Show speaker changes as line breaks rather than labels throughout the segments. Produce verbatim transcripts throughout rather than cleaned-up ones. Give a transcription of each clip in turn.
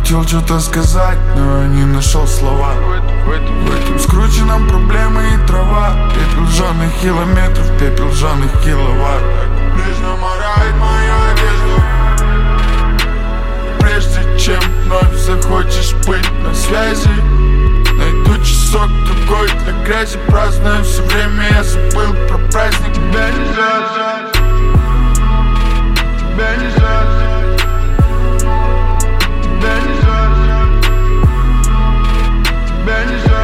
Хотел что-то сказать, но я не нашел слова. В этом скрученном проблемы и трава. Пепел жженых километров, пепел жженых киловатт. Нежно морает мою одежду. Прежде чем вновь захочешь быть на связи, найду часок другой для грязи. Праздную все время, я забыл про праздник. Тебя нельзя, тебя нельзя, тебя нельзя, тебя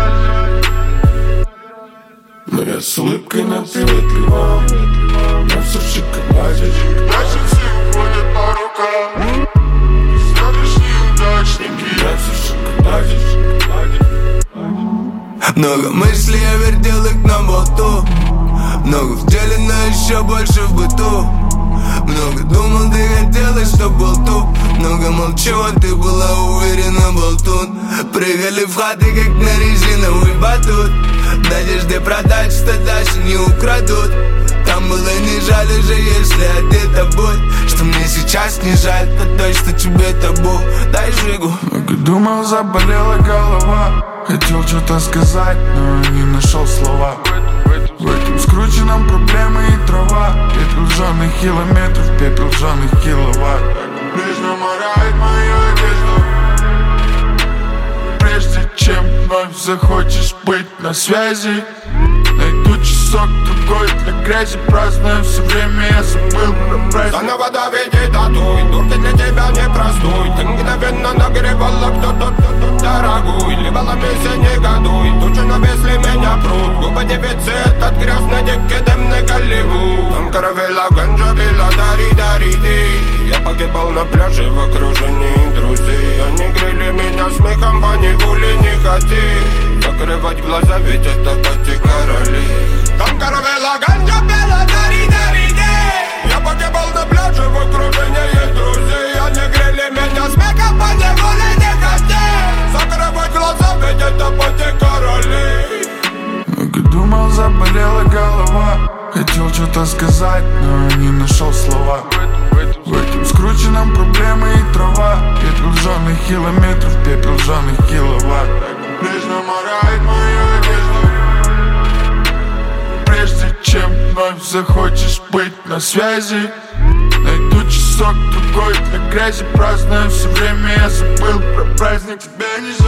нельзя. Но я с улыбкой на приветливом, на все в шоколаде. Наши все уходят по рукам. Следующие удачники, на все в шоколаде, шоколаде.
Много мыслей, я вертел их на болту. Много в деле, но еще больше в быту. Много думал, ты хотела, чтоб был тут. Много молчу, а ты была уверена, болтун. Прыгали в хаты, как на резиновый батут. Надежды продать, что даже не украдут. Там было не жаль уже, если одета боль. Что мне сейчас не жаль, то той, что тебе табу. Дай жигу.
Много думал, заболела голова. Хотел что-то сказать, но не нашел слова. В этом скрученном проблемы и трава. Пепел жженых километров, пепел жженых киловатт. Нежно морает мою одежду. Прежде чем вновь захочешь быть на связи, найду часок другой для грязи. Праздную все время, я забыл про праздник.
Заново доведи татуй, турки для тебя непростой. Ты мгновенно нагревала кто-то, кто-то дорогой. Либала месяц, не годуй, тучи навесли меня пруд. Губа дефицит от грязной дикки дымной Голливуд. Там каравелла, ганджа, била, дари, дари, ты. Я погибал на пляже в окружении друзей. Они грели меня смехом, паникули не хоти. Закрывать глаза, ведь это Кати Короли. Там каравелла, ганджа, била, дари, дари, ты. Я погибал на пляже в окружении друзей. Они грели меня смехом, паникули не хоти. Закрывать глаза, ведь это Кати Короли.
Много думал, заболела голова. Хотел что-то сказать, но не нашел слова. В этом скрученном проблемы и трава. Пепел жженых километров, пепел жженых киловатт. Нежно морает мою одежду. Прежде чем вновь захочешь быть на связи, найду часок другой для грязи. Праздную все время, я забыл про праздник. Тебя не